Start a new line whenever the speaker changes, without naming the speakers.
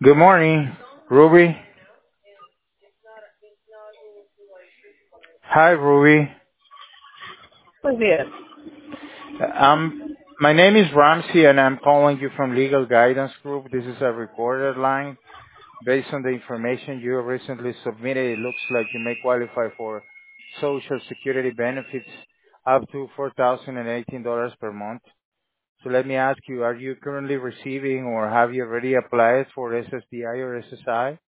Good morning, Ruby. Hi, Ruby.
Buenos días.
Um, my name is Ramsey, and I'm calling you from Legal Guidance Group. This is a recorded line. Based on the information you recently submitted, it looks like you may qualify for Social Security benefits up to $4,018 per month. So let me ask you, are you currently receiving or have you already applied for SSDI or SSI?